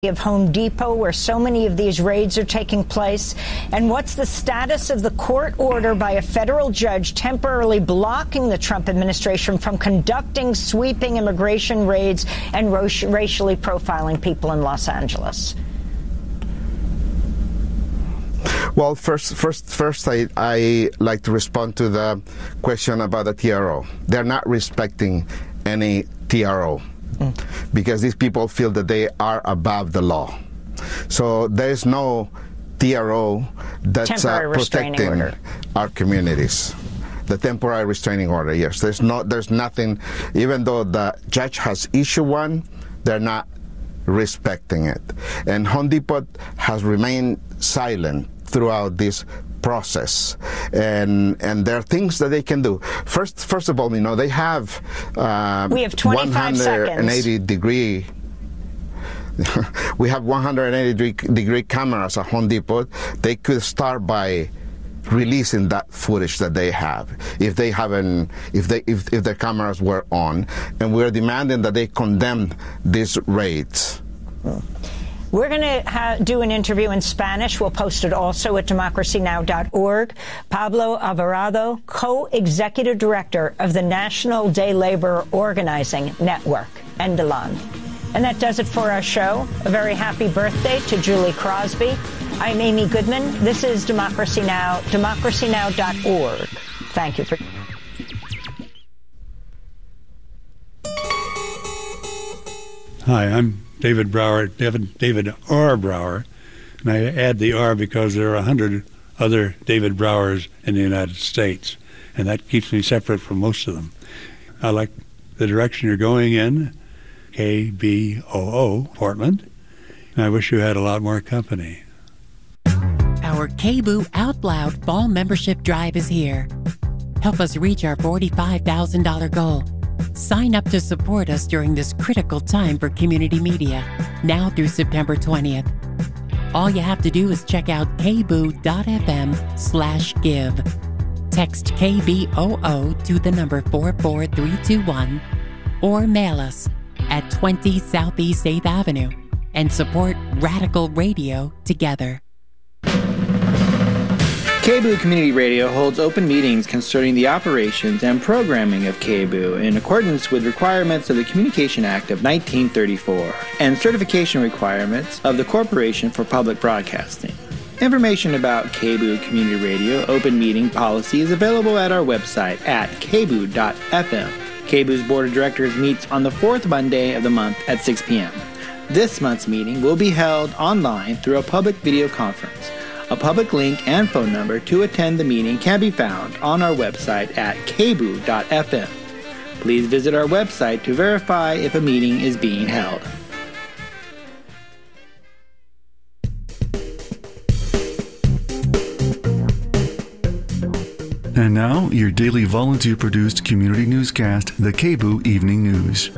of Home Depot, where so many of these raids are taking place? And what's the status of the court order by a federal judge temporarily blocking the Trump administration from conducting sweeping immigration raids and racially profiling people in Los Angeles? Well, first, I like to respond to the question about the TRO. They're not respecting any TRO. Because these people feel that they are above the law. So there's no TRO that's protecting our communities. The temporary restraining order, yes. There's nothing, even though the judge has issued one, they're not respecting it. And Home Depot has remained silent throughout this process, and there are things that they can do. First of all, they have we have 25 180 degree. We have 180 degree cameras at Home Depot. They could start by releasing that footage that they have if their cameras were on, and we're demanding that they condemn these raids. We're going to do an interview in Spanish. We'll post it also at democracynow.org. Pablo Alvarado, co-executive director of the National Day Labor Organizing Network, NDLAN. And that does it for our show. A very happy birthday to Julie Crosby. I'm Amy Goodman. This is Democracy Now!, democracynow.org. Thank you for... Hi, I'm David Brower, David R. Brower, and I add the R because there are 100 other David Browers in the United States, and that keeps me separate from most of them. I like the direction you're going in, KBOO, Portland, and I wish you had a lot more company. Our KBOO Out Loud Fall Membership Drive is here. Help us reach our $45,000 goal. Sign up to support us during this critical time for community media, now through September 20th. All you have to do is check out kboo.fm/give. Text KBOO to the number 44321 or mail us at 20 Southeast 8th Avenue and support Radical Radio together. KBOO Community Radio holds open meetings concerning the operations and programming of KBOO in accordance with requirements of the Communication Act of 1934 and certification requirements of the Corporation for Public Broadcasting. Information about KBOO Community Radio open meeting policy is available at our website at kboo.fm. KBOO's Board of Directors meets on the fourth Monday of the month at 6 p.m. This month's meeting will be held online through a public video conference. A public link and phone number to attend the meeting can be found on our website at kboo.fm. Please visit our website to verify if a meeting is being held. And now, your daily volunteer-produced community newscast, the KBOO Evening News.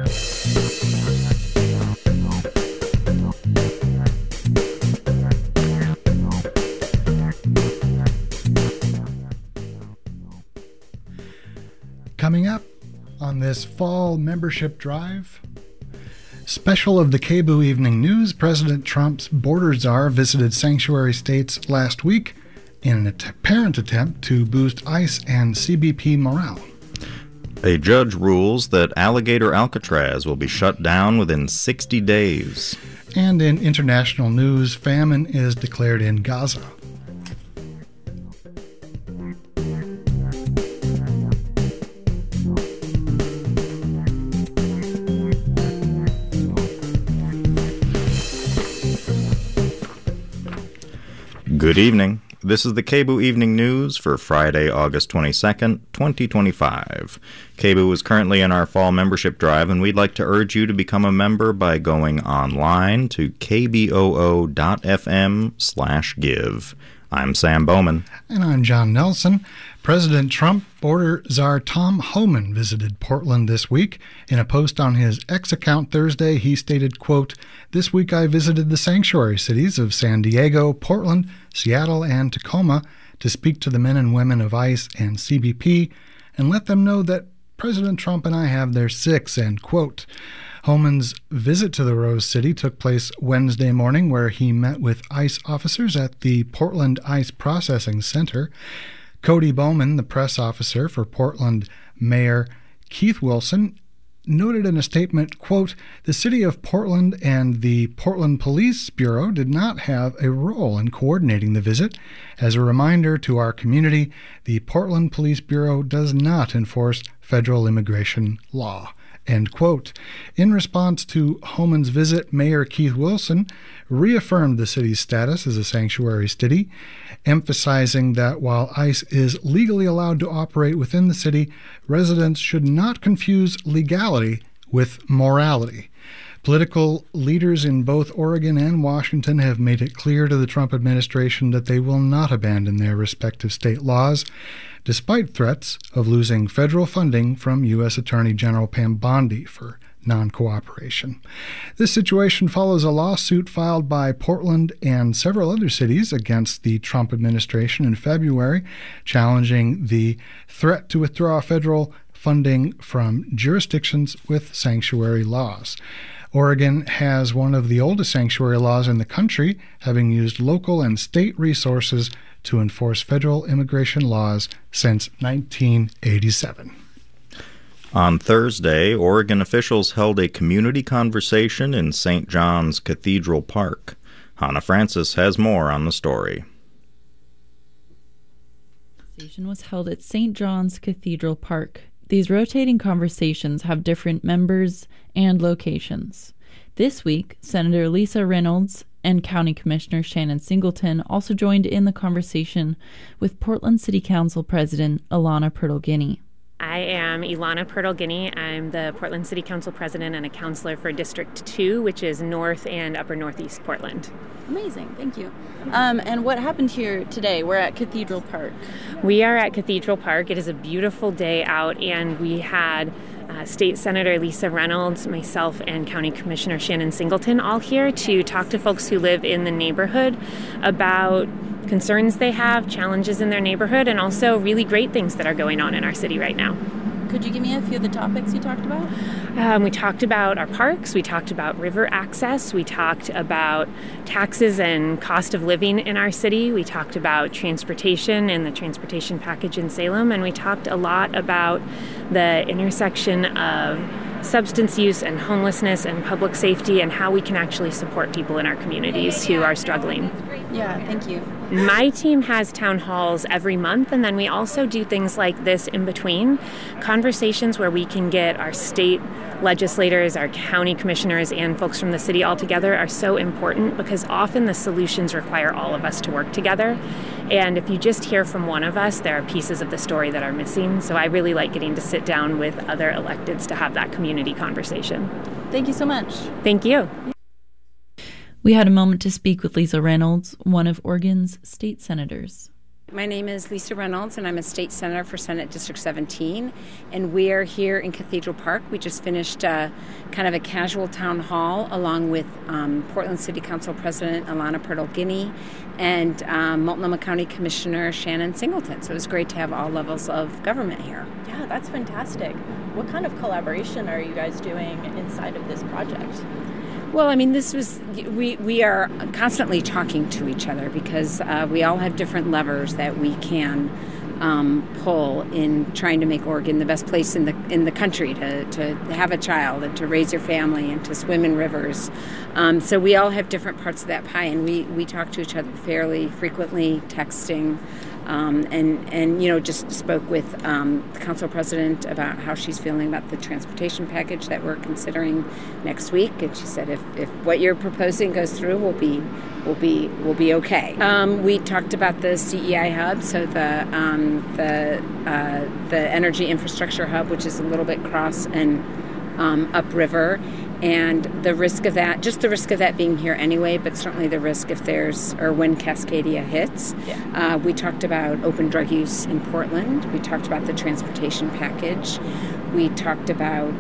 Coming up on this fall membership drive, special of the KBOO Evening News, President Trump's border czar visited sanctuary states last week in an apparent attempt to boost ICE and CBP morale. A judge rules that Alligator Alcatraz will be shut down within 60 days. And in international news, famine is declared in Gaza. Good evening. This is the KBOO Evening News for Friday, August 22nd, 2025. KBOO is currently in our fall membership drive, and we'd like to urge you to become a member by going online to kboo.fm/give. I'm Sam Bowman. And I'm John Nelson. President Trump border czar Tom Homan visited Portland this week. In a post on his X account Thursday, he stated, quote, "This week I visited the sanctuary cities of San Diego, Portland, Seattle, and Tacoma to speak to the men and women of ICE and CBP and let them know that President Trump and I have their six," end quote. Homan's visit to the Rose City took place Wednesday morning, where he met with ICE officers at the Portland ICE Processing Center. Cody Bowman, the press officer for Portland Mayor Keith Wilson, noted in a statement, quote, "The city of Portland and the Portland Police Bureau did not have a role in coordinating the visit. As a reminder to our community, the Portland Police Bureau does not enforce federal immigration law." End quote. In response to Homan's visit, Mayor Keith Wilson reaffirmed the city's status as a sanctuary city, emphasizing that while ICE is legally allowed to operate within the city, residents should not confuse legality with morality. Political leaders in both Oregon and Washington have made it clear to the Trump administration that they will not abandon their respective state laws, despite threats of losing federal funding from U.S. Attorney General Pam Bondi for non-cooperation. This situation follows a lawsuit filed by Portland and several other cities against the Trump administration in February, challenging the threat to withdraw federal funding from jurisdictions with sanctuary laws. Oregon has one of the oldest sanctuary laws in the country, having used local and state resources to enforce federal immigration laws since 1987. On Thursday, Oregon officials held a community conversation in St. John's Cathedral Park. Hannah Francis has more on the story. The conversation was held at St. John's Cathedral Park. These rotating conversations have different members and locations. This week, Senator Lisa Reynolds and County Commissioner Shannon Singleton also joined in the conversation with Portland City Council President Ilana Purtle-Guiney. I am Ilana Purtle-Guiney. I'm the Portland City Council President and a counselor for District 2, which is North and Upper Northeast Portland. Amazing, thank you. And what happened here today? We're at Cathedral Park. We are at Cathedral Park. It is a beautiful day out, and we had State Senator Lisa Reynolds, myself, and County Commissioner Shannon Singleton all here to talk to folks who live in the neighborhood about concerns they have, challenges in their neighborhood, and also really great things that are going on in our city right now. Could you give me a few of the topics you talked about? We talked about our parks, we talked about river access, we talked about taxes and cost of living in our city, we talked about transportation and the transportation package in Salem, and we talked a lot about the intersection of substance use and homelessness and public safety and how we can actually support people in our communities who are struggling. Yeah, thank you. My team has town halls every month, and then we also do things like this in between, conversations where we can get our state legislators, our county commissioners, and folks from the city all together are so important because often the solutions require all of us to work together. And if you just hear from one of us, there are pieces of the story that are missing. So I really like getting to sit down with other electeds to have that community conversation. Thank you so much. Thank you. We had a moment to speak with Lisa Reynolds, one of Oregon's state senators. My name is Lisa Reynolds, and I'm a state senator for Senate District 17, and we are here in Cathedral Park. We just finished kind of a casual town hall along with Portland City Council President Ilana Purtle-Guiney and Multnomah County Commissioner Shannon Singleton. So it was great to have all levels of government here. Yeah, that's fantastic. What kind of collaboration are you guys doing inside of this project? Well, I mean, we are constantly talking to each other because we all have different levers that we can pull in trying to make Oregon the best place in the country to have a child and to raise your family and to swim in rivers. So we all have different parts of that pie, and we talk to each other fairly frequently, texting. And just spoke with the council president about how she's feeling about the transportation package that we're considering next week. And she said, if what you're proposing goes through, we'll be okay. We talked about the CEI hub, so the energy infrastructure hub, which is a little bit cross and upriver. And the risk of that, just the risk of that being here anyway, but certainly the risk if when Cascadia hits. Yeah. We talked about open drug use in Portland. We talked about the transportation package. We talked about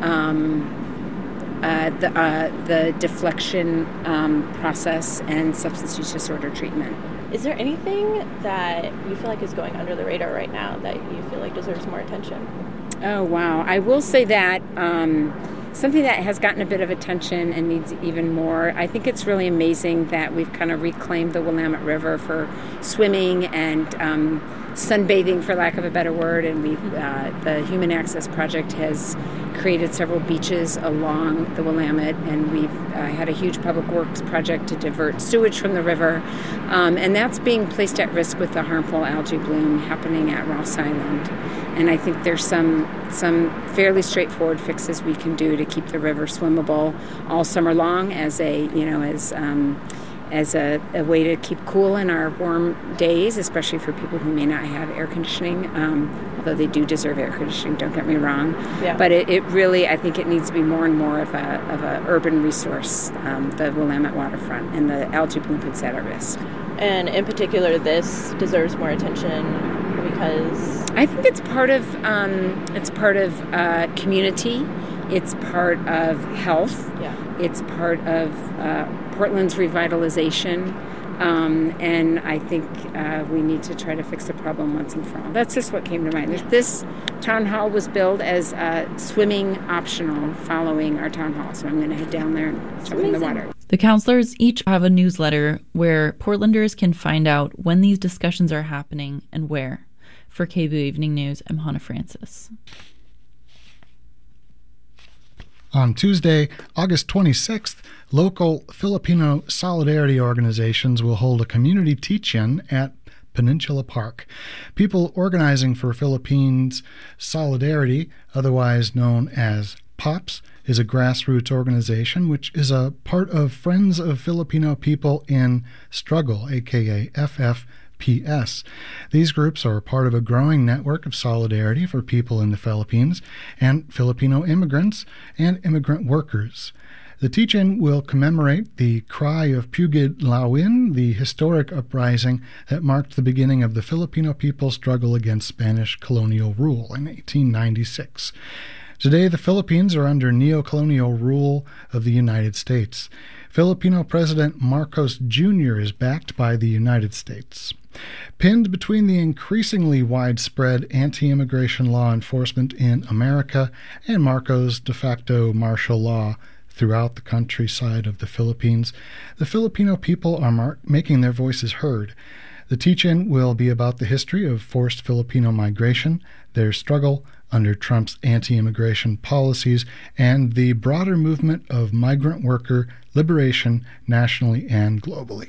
the deflection process and substance use disorder treatment. Is there anything that you feel like is going under the radar right now that you feel like deserves more attention? Oh, wow. I will say that something that has gotten a bit of attention and needs even more. I think it's really amazing that we've kind of reclaimed the Willamette River for swimming and sunbathing, for lack of a better word, and the Human Access Project has created several beaches along the Willamette, and we've had a huge public works project to divert sewage from the river, and that's being placed at risk with the harmful algae bloom happening at Ross Island. And I think there's some fairly straightforward fixes we can do to keep the river swimmable all summer long as a way to keep cool in our warm days, especially for people who may not have air conditioning, although they do deserve air conditioning, don't get me wrong. Yeah. But it really, I think it needs to be more and more of a urban resource, the Willamette waterfront, and the algae bloom puts that at risk. And in particular, this deserves more attention because I think it's part of community. It's part of health. Yeah. It's part of Portland's revitalization, and I think we need to try to fix the problem once and for all. That's just what came to mind. This town hall was billed as swimming optional following our town hall, so I'm going to head down there and jump in the water. The counselors each have a newsletter where Portlanders can find out when these discussions are happening and where. For KBOO Evening News, I'm Hannah Francis. On Tuesday, August 26th, local Filipino solidarity organizations will hold a community teach-in at Peninsula Park. People organizing for Philippines Solidarity, otherwise known as POPS, is a grassroots organization which is a part of Friends of Filipino People in Struggle, aka FFPS. These groups are part of a growing network of solidarity for people in the Philippines and Filipino immigrants and immigrant workers. The teach-in will commemorate the Cry of Puget Lawin, the historic uprising that marked the beginning of the Filipino people's struggle against Spanish colonial rule in 1896. Today, the Philippines are under neo-colonial rule of the United States. Filipino President Marcos Jr. is backed by the United States. Pinned between the increasingly widespread anti-immigration law enforcement in America and Marcos' de facto martial law throughout the countryside of the Philippines, the Filipino people are making their voices heard. The teach-in will be about the history of forced Filipino migration, their struggle under Trump's anti-immigration policies, and the broader movement of migrant worker liberation nationally and globally.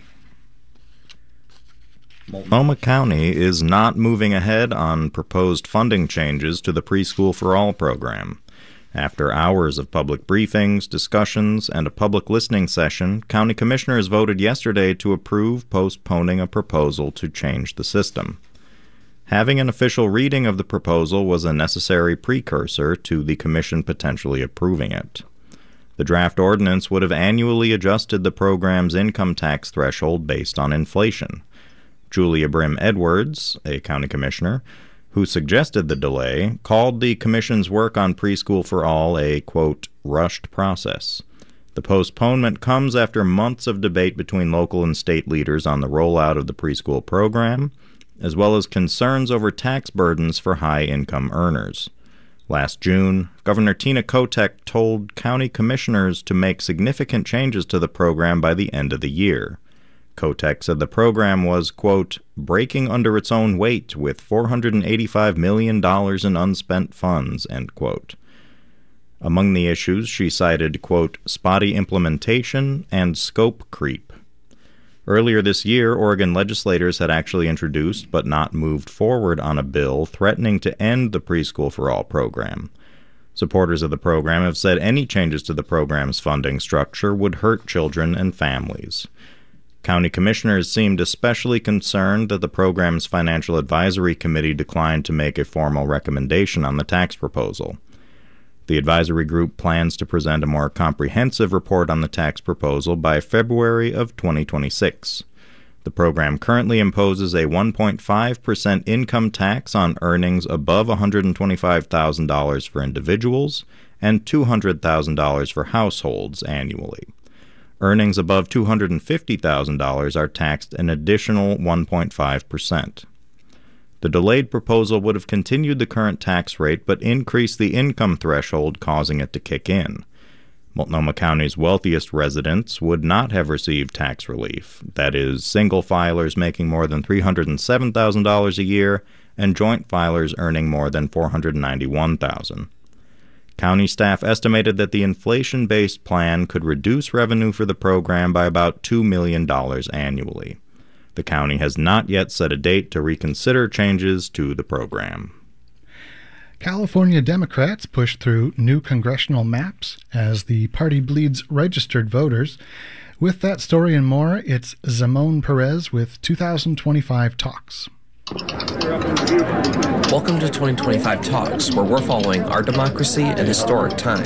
Multnomah County is not moving ahead on proposed funding changes to the Preschool for All program. After hours of public briefings, discussions, and a public listening session, county commissioners voted yesterday to approve postponing a proposal to change the system. Having an official reading of the proposal was a necessary precursor to the commission potentially approving it. The draft ordinance would have annually adjusted the program's income tax threshold based on inflation. Julia Brim Edwards, a county commissioner, who suggested the delay, called the commission's work on Preschool for All a, quote, rushed process. The postponement comes after months of debate between local and state leaders on the rollout of the preschool program, as well as concerns over tax burdens for high-income earners. Last June, Governor Tina Kotek told county commissioners to make significant changes to the program by the end of the year. Kotek said the program was, quote, breaking under its own weight with $485 million in unspent funds, end quote. Among the issues, she cited, quote, spotty implementation and scope creep. Earlier this year, Oregon legislators had actually introduced but not moved forward on a bill threatening to end the Preschool for All program. Supporters of the program have said any changes to the program's funding structure would hurt children and families. County commissioners seemed especially concerned that the program's Financial Advisory Committee declined to make a formal recommendation on the tax proposal. The advisory group plans to present a more comprehensive report on the tax proposal by February of 2026. The program currently imposes a 1.5% income tax on earnings above $125,000 for individuals and $200,000 for households annually. Earnings above $250,000 are taxed an additional 1.5%. The delayed proposal would have continued the current tax rate but increased the income threshold, causing it to kick in. Multnomah County's wealthiest residents would not have received tax relief. That is, single filers making more than $307,000 a year and joint filers earning more than $491,000. County staff estimated that the inflation-based plan could reduce revenue for the program by about $2 million annually. The county has not yet set a date to reconsider changes to the program. California Democrats pushed through new congressional maps as the party bleeds registered voters. With that story and more, it's Zamon Perez with 2025 Talks. Welcome to 2025 Talks, where we're following our democracy in historic times.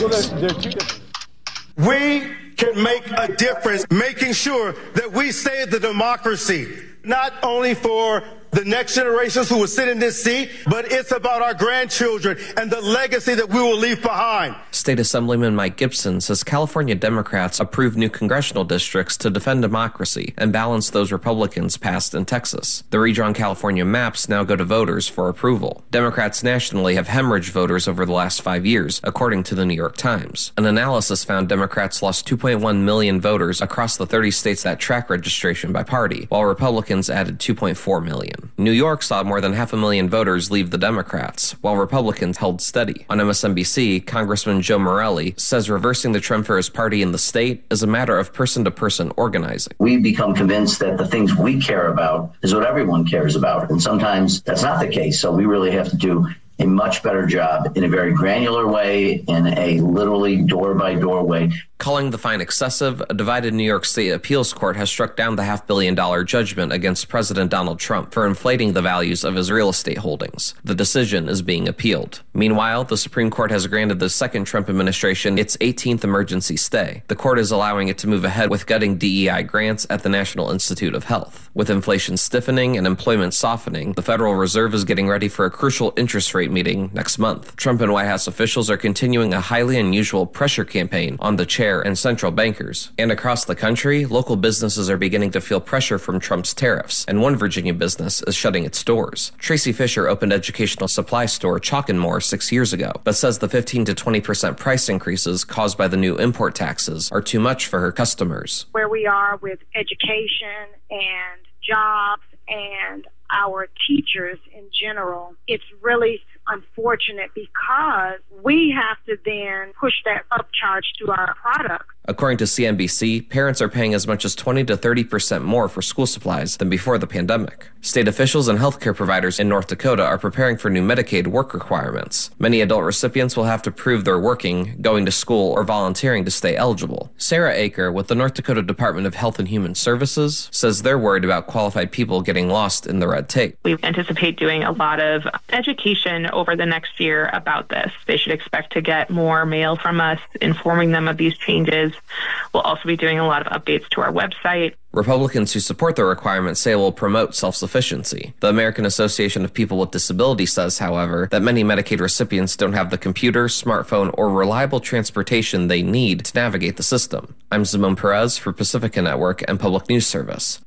We can make a difference making sure that we save the democracy, not only for the next generations who will sit in this seat, but it's about our grandchildren and the legacy that we will leave behind. State Assemblyman Mike Gibson says California Democrats approved new congressional districts to defend democracy and balance those Republicans passed in Texas. The redrawn California maps now go to voters for approval. Democrats nationally have hemorrhaged voters over the last 5 years, according to the New York Times. An analysis found Democrats lost 2.1 million voters across the 30 states that track registration by party, while Republicans added 2.4 million. New York saw more than 500,000 voters leave the Democrats, while Republicans held steady. On MSNBC, Congressman Joe Morelli says reversing the trend for his party in the state is a matter of person-to-person organizing. We become convinced that the things we care about is what everyone cares about, and sometimes that's not the case, so we really have to do a much better job in a very granular way, in a literally door-by-door way. Calling the fine excessive, a divided New York State appeals court has struck down the $500 million judgment against President Donald Trump for inflating the values of his real estate holdings. The decision is being appealed. Meanwhile, the Supreme Court has granted the second Trump administration its 18th emergency stay. The court is allowing it to move ahead with gutting DEI grants at the National Institute of Health. With inflation stiffening and employment softening, the Federal Reserve is getting ready for a crucial interest rate meeting next month. Trump and White House officials are continuing a highly unusual pressure campaign on the chair and central bankers. And across the country, local businesses are beginning to feel pressure from Trump's tariffs, and one Virginia business is shutting its doors. Tracy Fisher opened educational supply store Chalk & More 6 years ago, but says the 15 to 20% price increases caused by the new import taxes are too much for her customers. Where we are with education and jobs and our teachers in general, it's really unfortunate because we have to then push that upcharge to our products. According to CNBC, parents are paying as much as 20 to 30% more for school supplies than before the pandemic. State officials and healthcare providers in North Dakota are preparing for new Medicaid work requirements. Many adult recipients will have to prove they're working, going to school, or volunteering to stay eligible. Sarah Aker with the North Dakota Department of Health and Human Services says they're worried about qualified people getting lost in the red tape. We anticipate doing a lot of education over the next year about this. They should expect to get more mail from us informing them of these changes. We'll also be doing a lot of updates to our website. Republicans who support the requirement say it will promote self-sufficiency. The American Association of People with Disabilities says, however, that many Medicaid recipients don't have the computer, smartphone, or reliable transportation they need to navigate the system. I'm Zamon Perez for Pacifica Network and Public News Service.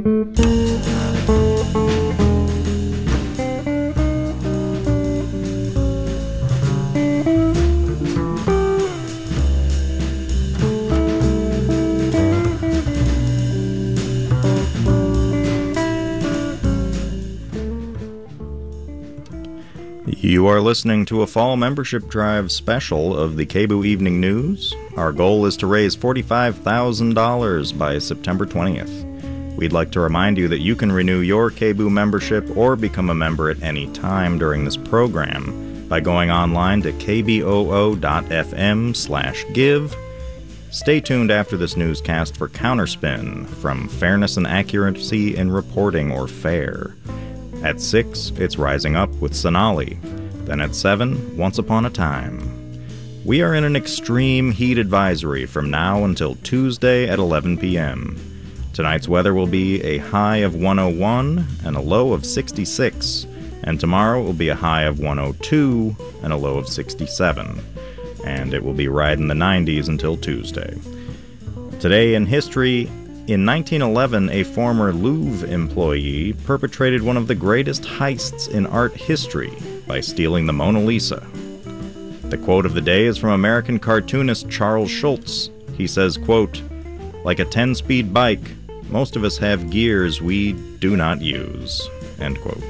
You are listening to a fall membership drive special of the KBOO Evening News. Our goal is to raise $45,000 by September 20th. We'd like to remind you that you can renew your KBOO membership or become a member at any time during this program by going online to kboo.fm/give. Stay tuned after this newscast for Counterspin, from Fairness and Accuracy in Reporting, or FAIR. At 6, it's Rising Up with Sonali. Then at 7, Once Upon a Time. We are in an extreme heat advisory from now until Tuesday at 11 p.m. Tonight's weather will be a high of 101 and a low of 66, and tomorrow will be a high of 102 and a low of 67, and it will be right in the 90s until Tuesday. Today in history, in 1911, a former Louvre employee perpetrated one of the greatest heists in art history by stealing the Mona Lisa. The quote of the day is from American cartoonist Charles Schulz. He says, quote, "Like a 10-speed bike, most of us have gears we do not use," end quote.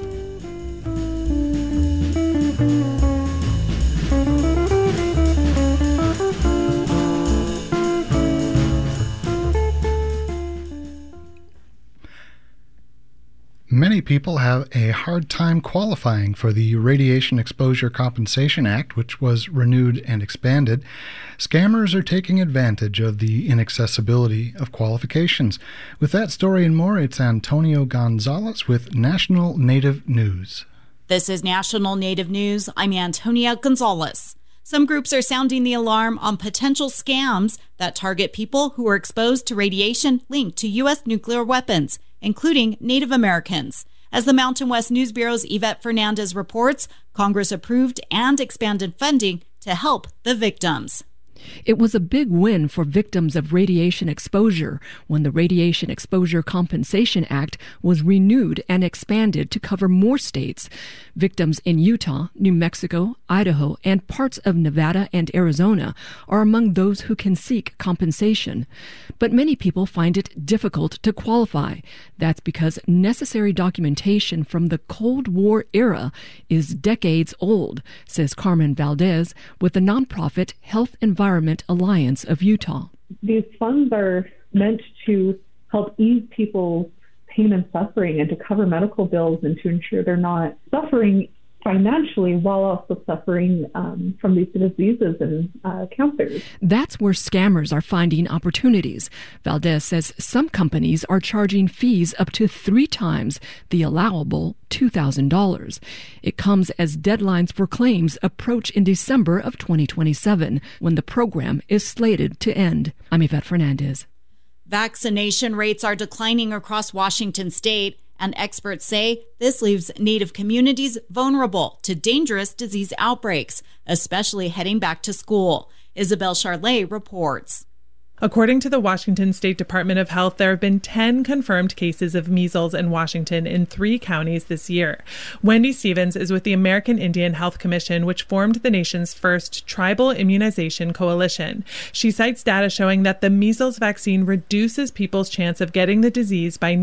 Many people have a hard time qualifying for the Radiation Exposure Compensation Act, which was renewed and expanded. Scammers are taking advantage of the inaccessibility of qualifications. With that story and more, it's Antonio Gonzalez with National Native News. This is National Native News. I'm Antonia Gonzalez. Some groups are sounding the alarm on potential scams that target people who are exposed to radiation linked to U.S. nuclear weapons, including Native Americans. As the Mountain West News Bureau's Yvette Fernandez reports, Congress approved and expanded funding to help the victims. It was a big win for victims of radiation exposure when the Radiation Exposure Compensation Act was renewed and expanded to cover more states. Victims in Utah, New Mexico, Idaho, and parts of Nevada and Arizona are among those who can seek compensation. But many people find it difficult to qualify. That's because necessary documentation from the Cold War era is decades old, says Carmen Valdez with the nonprofit Health Environment Alliance of Utah. These funds are meant to help ease people's pain and suffering and to cover medical bills and to ensure they're not suffering financially while also suffering from these diseases and cancers. That's where scammers are finding opportunities. Valdez says some companies are charging fees up to 3 times the allowable $2,000. It comes as deadlines for claims approach in December of 2027, when the program is slated to end. I'm Yvette Fernandez. Vaccination rates are declining across Washington state, and experts say this leaves Native communities vulnerable to dangerous disease outbreaks, especially heading back to school. Isabel Charlet reports. According to the Washington State Department of Health, there have been 10 confirmed cases of measles in Washington in 3 counties this year. Wendy Stevens is with the American Indian Health Commission, which formed the nation's first tribal immunization coalition. She cites data showing that the measles vaccine reduces people's chance of getting the disease by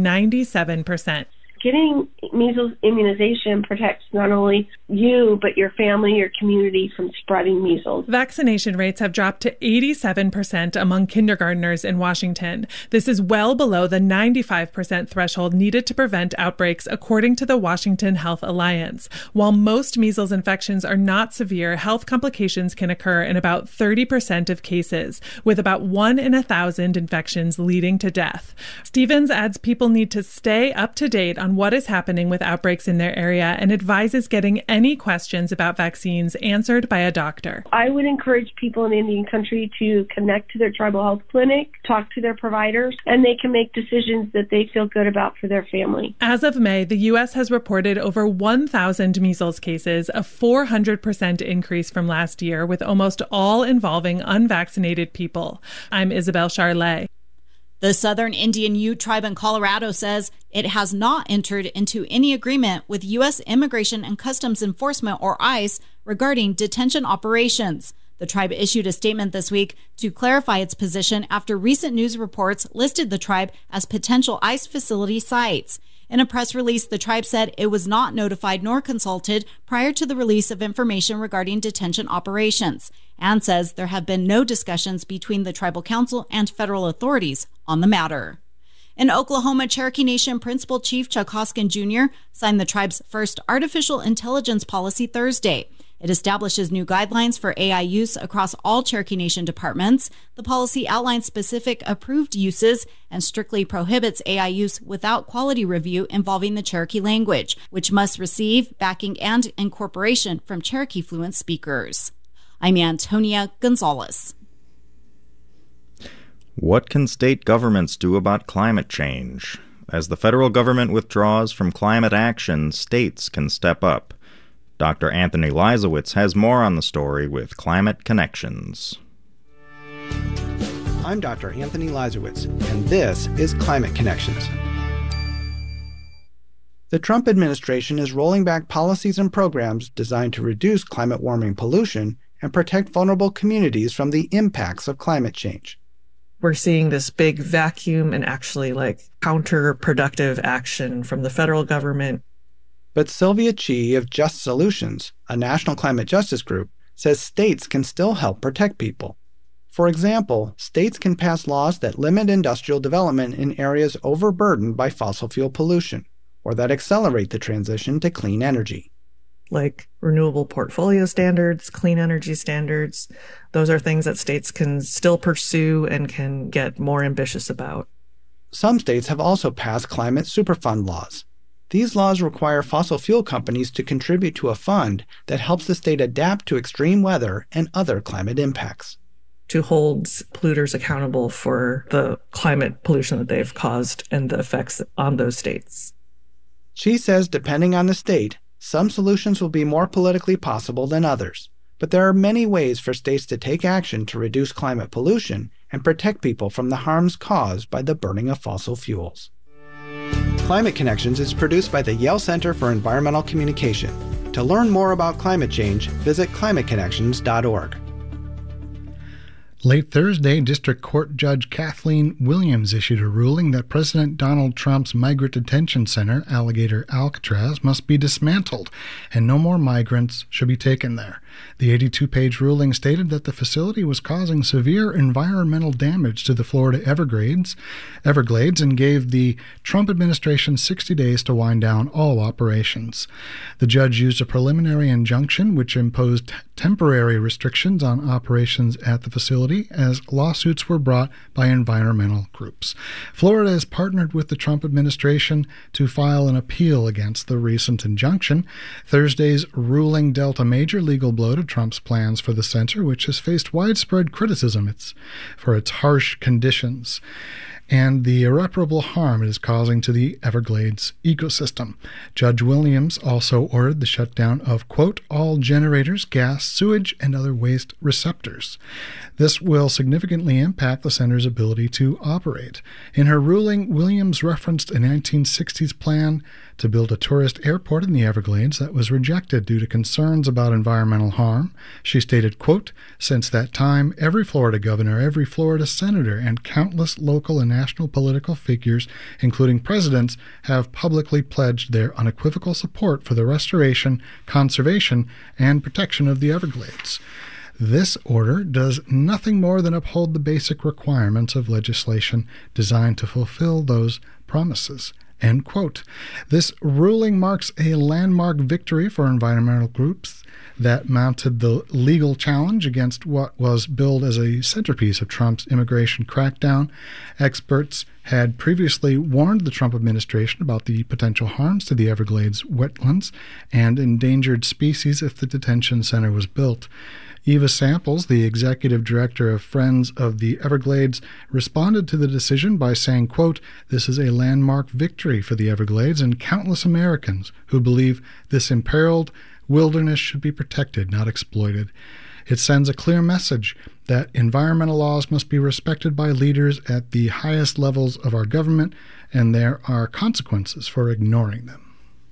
97%. Getting measles immunization protects not only you, but your family, your community from spreading measles. Vaccination rates have dropped to 87% among kindergartners in Washington. This is well below the 95% threshold needed to prevent outbreaks, according to the Washington Health Alliance. While most measles infections are not severe, health complications can occur in about 30% of cases, with about 1 in 1,000 infections leading to death. Stevens adds people need to stay up to date on what is happening with outbreaks in their area and advises getting any questions about vaccines answered by a doctor. I would encourage people in Indian country to connect to their tribal health clinic, talk to their providers, and they can make decisions that they feel good about for their family. As of May, the U.S. has reported over 1,000 measles cases, a 400% increase from last year, with almost all involving unvaccinated people. I'm Isabel Charlet. The Southern Indian Ute Tribe in Colorado says it has not entered into any agreement with U.S. Immigration and Customs Enforcement, or ICE, regarding detention operations. The tribe issued a statement this week to clarify its position after recent news reports listed the tribe as potential ICE facility sites. In a press release, the tribe said it was not notified nor consulted prior to the release of information regarding detention operations, and says there have been no discussions between the tribal council and federal authorities on the matter. In Oklahoma, Cherokee Nation Principal Chief Chuck Hoskin Jr. signed the tribe's first artificial intelligence policy Thursday. It establishes new guidelines for AI use across all Cherokee Nation departments. The policy outlines specific approved uses and strictly prohibits AI use without quality review involving the Cherokee language, which must receive backing and incorporation from Cherokee fluent speakers. I'm Antonia Gonzalez. What can state governments do about climate change? As the federal government withdraws from climate action, states can step up. Dr. Anthony Leisowitz has more on the story with Climate Connections. I'm Dr. Anthony Leisowitz, and this is Climate Connections. The Trump administration is rolling back policies and programs designed to reduce climate warming pollution and protect vulnerable communities from the impacts of climate change. We're seeing this big vacuum and actually counterproductive action from the federal government. But Sylvia Chi of Just Solutions, a national climate justice group, says states can still help protect people. For example, states can pass laws that limit industrial development in areas overburdened by fossil fuel pollution, or that accelerate the transition to clean energy. Like renewable portfolio standards, clean energy standards. Those are things that states can still pursue and can get more ambitious about. Some states have also passed climate superfund laws. These laws require fossil fuel companies to contribute to a fund that helps the state adapt to extreme weather and other climate impacts. To hold polluters accountable for the climate pollution that they've caused and the effects on those states. She says depending on the state, some solutions will be more politically possible than others, but there are many ways for states to take action to reduce climate pollution and protect people from the harms caused by the burning of fossil fuels. Climate Connections is produced by the Yale Center for Environmental Communication. To learn more about climate change, visit climateconnections.org. Late Thursday, District Court Judge Kathleen Williams issued a ruling that President Donald Trump's migrant detention center, Alligator Alcatraz, must be dismantled, and no more migrants should be taken there. The 82-page ruling stated that the facility was causing severe environmental damage to the Florida Everglades, and gave the Trump administration 60 days to wind down all operations. The judge used a preliminary injunction which imposed temporary restrictions on operations at the facility as lawsuits were brought by environmental groups. Florida has partnered with the Trump administration to file an appeal against the recent injunction. Thursday's ruling dealt a major legal blow to Trump's plans for the center, which has faced widespread criticism for its harsh conditions and the irreparable harm it is causing to the Everglades ecosystem. Judge Williams also ordered the shutdown of, quote, all generators, gas, sewage, and other waste receptors. This will significantly impact the center's ability to operate. In her ruling, Williams referenced a 1960s plan to build a tourist airport in the Everglades that was rejected due to concerns about environmental harm. She stated, quote, since that time, every Florida governor, every Florida senator, and countless local and national political figures, including presidents, have publicly pledged their unequivocal support for the restoration, conservation, and protection of the Everglades. This order does nothing more than uphold the basic requirements of legislation designed to fulfill those promises. End quote. This ruling marks a landmark victory for environmental groups that mounted the legal challenge against what was billed as a centerpiece of Trump's immigration crackdown. Experts had previously warned the Trump administration about the potential harms to the Everglades wetlands and endangered species if the detention center was built. Eva Samples, the executive director of Friends of the Everglades, responded to the decision by saying, quote, this is a landmark victory for the Everglades and countless Americans who believe this imperiled wilderness should be protected, not exploited. It sends a clear message that environmental laws must be respected by leaders at the highest levels of our government, and there are consequences for ignoring them.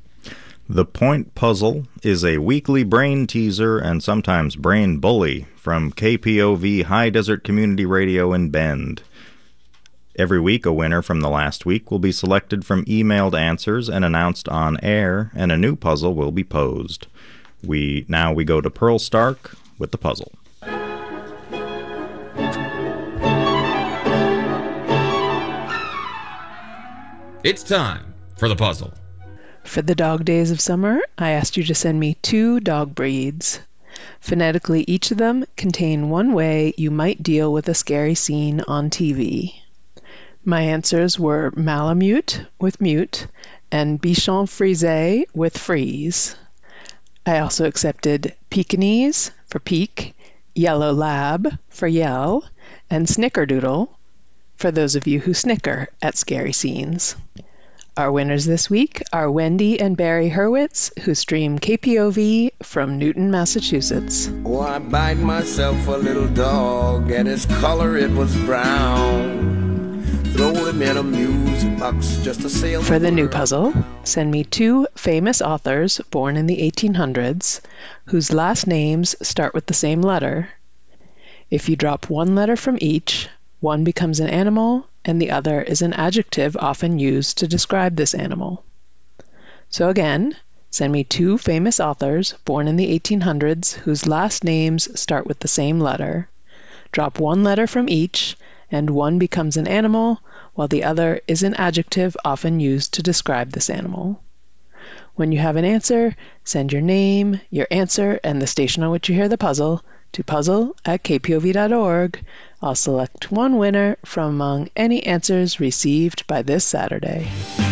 The Point Puzzle is a weekly brain teaser and sometimes brain bully from KPOV High Desert Community Radio in Bend. Every week, a winner from the last week will be selected from emailed answers and announced on air, and a new puzzle will be posed. We go to Pearl Stark with the puzzle. It's time for the puzzle. For the dog days of summer, I asked you to send me 2 dog breeds. Phonetically, each of them contain one way you might deal with a scary scene on TV. My answers were Malamute with mute and Bichon Frise with freeze. I also accepted Pekingese for peek, Yellow Lab for yell, and Snickerdoodle for those of you who snicker at scary scenes. Our winners this week are Wendy and Barry Hurwitz, who stream KPOV from Newton, Massachusetts. Oh, I bought myself a little dog, and its color it was brown. Throw put him in a music box just to sail. For the new puzzle, send me 2 famous authors born in the 1800s whose last names start with the same letter. If you drop 1 letter from each, one becomes an animal and the other is an adjective often used to describe this animal. So again, send me 2 famous authors born in the 1800s whose last names start with the same letter. Drop 1 letter from each, and one becomes an animal, while the other is an adjective often used to describe this animal. When you have an answer, send your name, your answer, and the station on which you hear the puzzle to puzzle@kpov.org. I'll select one winner from among any answers received by this Saturday.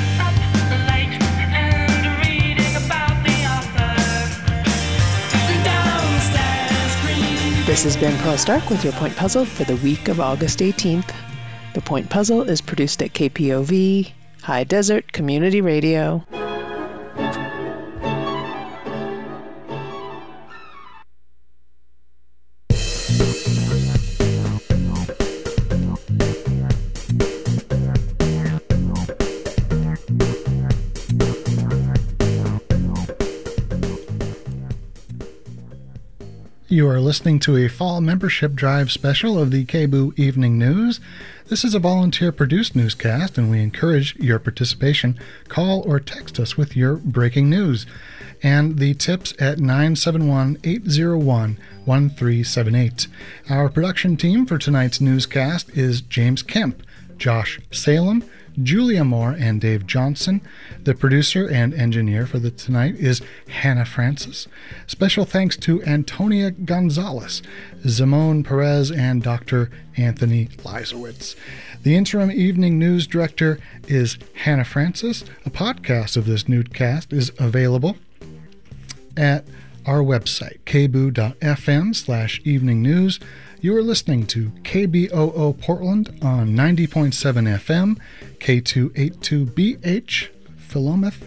This has been Pearl Stark with your Point Puzzle for the week of August 18th. The Point Puzzle is produced at KPOV, High Desert Community Radio. You are listening to a fall membership drive special of the KBOO Evening News. This is a volunteer-produced newscast, and we encourage your participation. Call or text us with your breaking news. And the tips at 971-801-1378. Our production team for tonight's newscast is James Kemp, Josh Salem, Julia Moore, and Dave Johnson. The producer and engineer for tonight is Hannah Francis. Special thanks to Antonia Gonzalez, Simone Perez, and Dr. Anthony Leisowitz. The interim evening news director is Hannah Francis. A podcast of this newscast is available at our website, kboo.fm/evening news. You are listening to KBOO Portland on 90.7 FM, K282BH, Philomath,